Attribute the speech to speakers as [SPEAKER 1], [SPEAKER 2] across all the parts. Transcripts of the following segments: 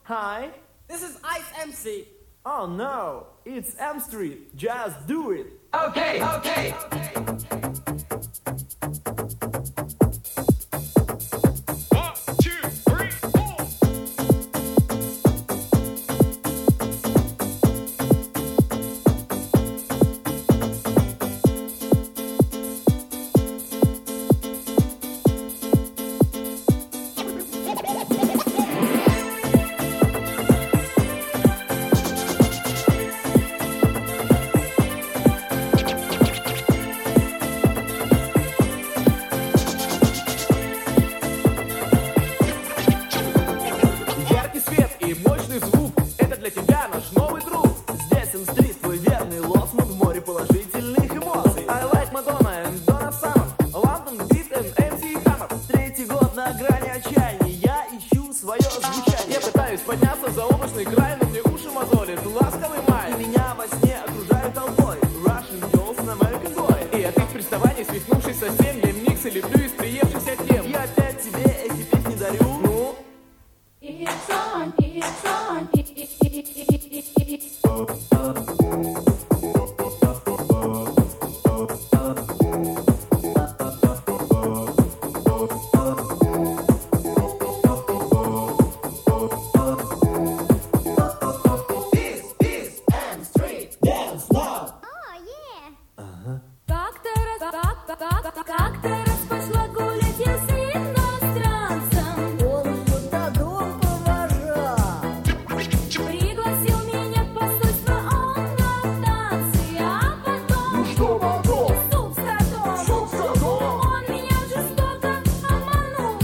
[SPEAKER 1] Hi.
[SPEAKER 2] This is Ice MC.
[SPEAKER 1] Oh no, it's M Street. Just do it.
[SPEAKER 2] Okay, okay.
[SPEAKER 1] Подняться за облачный край, но мне уши мозолит ласковый май. И меня во сне окружают толпой Russian girls на American boy. И от их приставаний, свихнувшись совсем, я миксы леплю из приевшихся тем. Я опять тебе эти песни дарю. Ну?
[SPEAKER 3] It's on, it's on, как-то раз пошла гулять я с иностранцем. Он туда дом повожал. Пригласил меня в посольство он на танцы. А потом... Ну что потом? Суп с котом. Он меня жестоко обманул.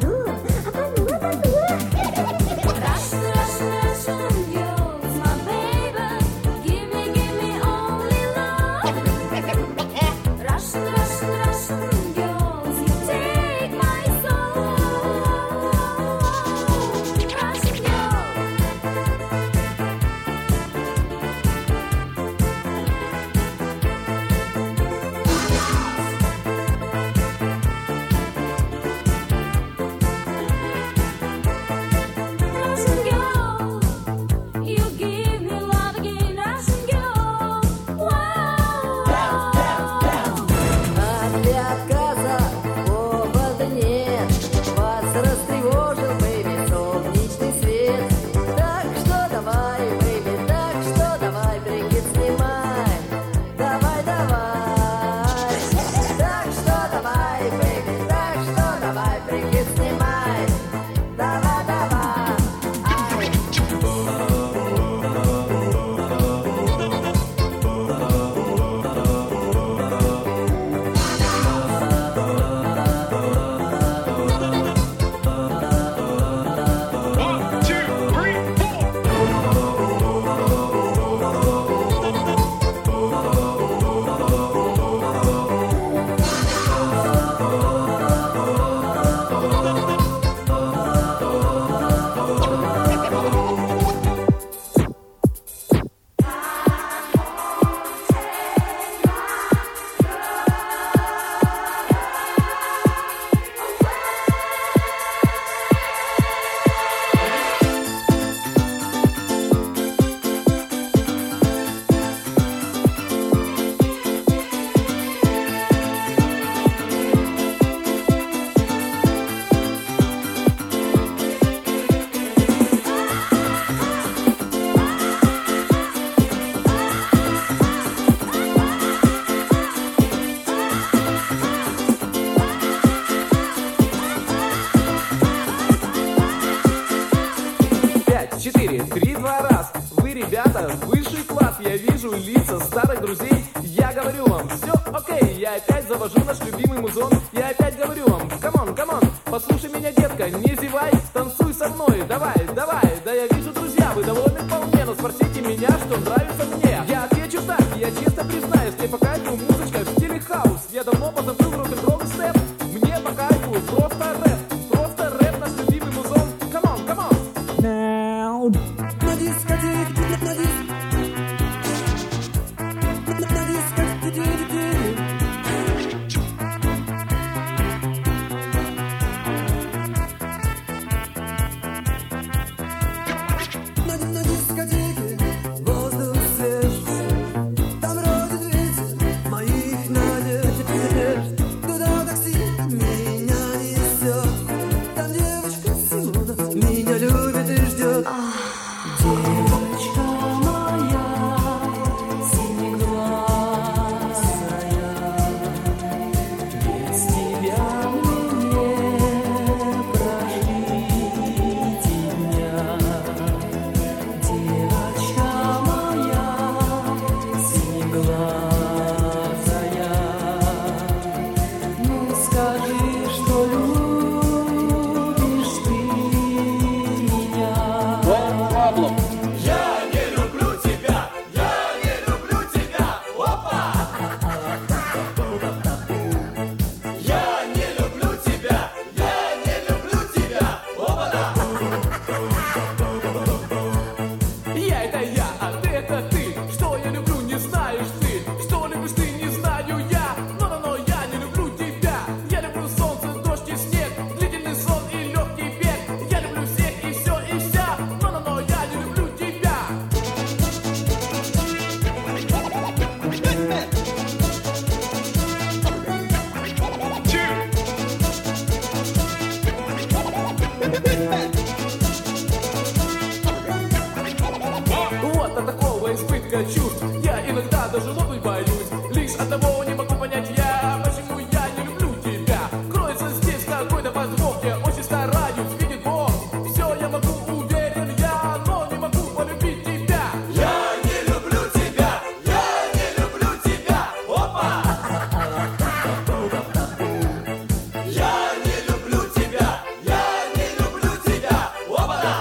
[SPEAKER 3] Russian girls, my baby. Give me only love. Russian girls, you take my soul. Russian girl, you give me love again. Russian girl, wow.
[SPEAKER 4] А для отказа повода нет. Вас растревожил, бэйби, солнечный свет. Так что давай, бэйби, так что давай, брекет снимай. Давай, давай. Так что давай, бэйби, так что давай, брекет снимай. Давай, давай. Ай.
[SPEAKER 1] Пять, четыре, три, два, раз. Вы, ребята, высший класс. Я вижу лица старых друзей. Я говорю вам, все окей. Я опять завожу наш любимый музон. Я опять говорю вам, камон, послушай меня, детка, не зевай, танцуй со мной, давай, давай. Да я вижу, друзья, вы довольны вполне, но спросите меня, что нравится мне. Я отвечу так, я честно признаюсь, мне по кайфу музычка в стиле хаус. Я давно позабыл рок-н-ролл и степ. Мне по кайфу просто рэп, наш любимый музон. Камон.
[SPEAKER 4] Now. На дискотеке, на дискотеке.
[SPEAKER 1] даже лопнуть боюсь. Лишь одного не могу понять я, почему я не люблю тебя. Кроется здесь какой-то подвох, я очень стараюсь, видит Бог. Все я могу, уверен я, но не могу полюбить тебя. Я не люблю тебя, я не люблю тебя. Опа! Я не люблю тебя, я не люблю тебя. Опа-да!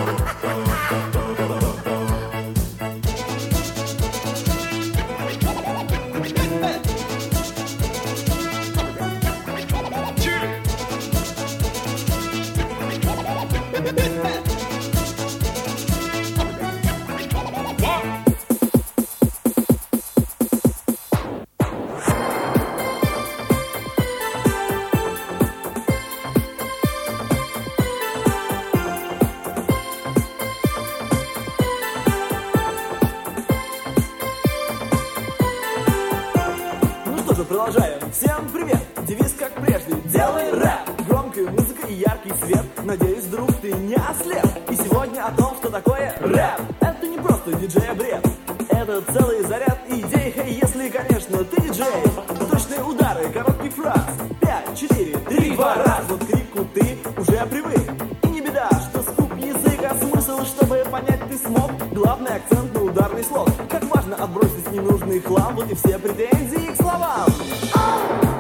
[SPEAKER 1] Ну что же, продолжаем. Всем привет! Девиз как прежде. Делай рэп! Громкая музыка и яркий свет. Надеюсь, друг, ты не ослеп. И сегодня о том, что такое рэп. Это не просто диджей-бред. Это целый заряд идей. Хей, если, конечно, ты диджей. Точные удары, короткий фраз. 5, 4, 3, 2, раз. Вот к крику ты уже привык. И не беда, что скуп язык, а смысл, чтобы понять ты смог. Главный акцент на ударный слог. Как важно отбросить ненужный хлам. Вот и все претензии к словам.